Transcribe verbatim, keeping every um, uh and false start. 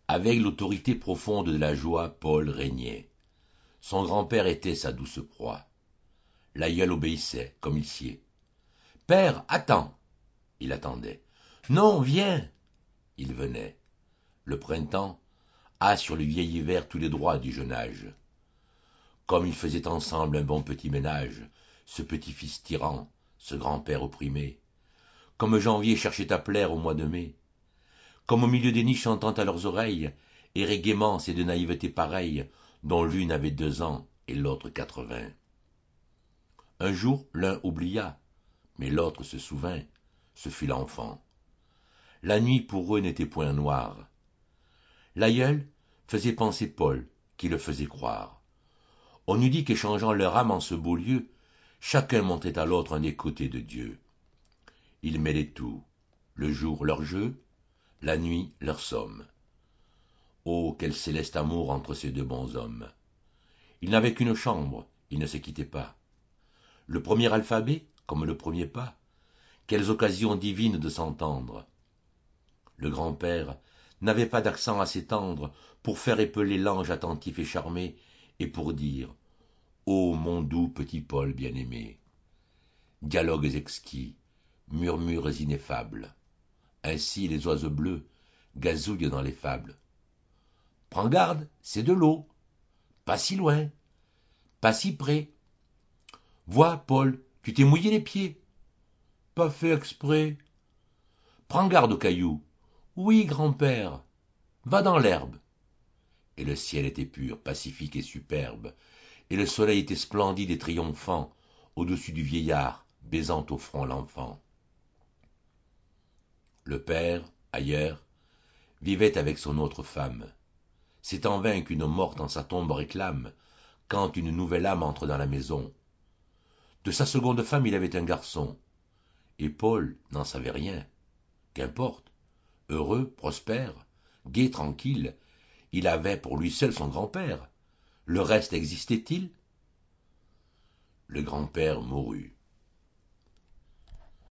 Avec l'autorité profonde de la joie, Paul régnait. Son grand-père était sa douce proie. L'aïeul obéissait, comme il sied. « Père, attends !» Il attendait. « Non, viens !» Il venait. Le printemps a sur le vieil hiver tous les droits du jeune âge. Comme ils faisaient ensemble un bon petit ménage, ce petit-fils tyran, ce grand-père opprimé, comme janvier cherchait à plaire au mois de mai, comme au milieu des nids chantant à leurs oreilles, erraient gaiement ces deux naïvetés pareilles, dont l'une avait deux ans et l'autre quatre-vingts. Un jour, l'un oublia, mais l'autre se souvint, ce fut l'enfant. La nuit pour eux n'était point noire. L'aïeul faisait penser Paul, qui le faisait croire. On eût dit qu'échangeant leur âme en ce beau lieu, chacun montrait à l'autre un des côtés de Dieu. Ils mêlaient tout, le jour leur jeu, la nuit leur somme. Oh, quel céleste amour entre ces deux bons hommes! Ils n'avaient qu'une chambre, ils ne se quittaient pas. Le premier alphabet, comme le premier pas, quelles occasions divines de s'entendre! Le grand-père n'avait pas d'accent assez tendre pour faire épeler l'ange attentif et charmé, et pour dire « Ô mon doux petit Paul bien-aimé !» Dialogues exquis, murmures ineffables. Ainsi les oiseaux bleus gazouillent dans les fables. « Prends garde, c'est de l'eau. Pas si loin, pas si près. Vois, Paul, tu t'es mouillé les pieds. Pas fait exprès. Prends garde aux cailloux. Oui, grand-père. Va dans l'herbe. » Et le ciel était pur, pacifique et superbe, et le soleil était splendide et triomphant, au-dessus du vieillard, baisant au front l'enfant. Le père, ailleurs, vivait avec son autre femme. C'est en vain qu'une morte en sa tombe réclame, quand une nouvelle âme entre dans la maison. De sa seconde femme il avait un garçon, et Paul n'en savait rien. Qu'importe, heureux, prospère, gai, tranquille, il avait pour lui seul son grand-père. Le reste existait-il? Le grand-père mourut.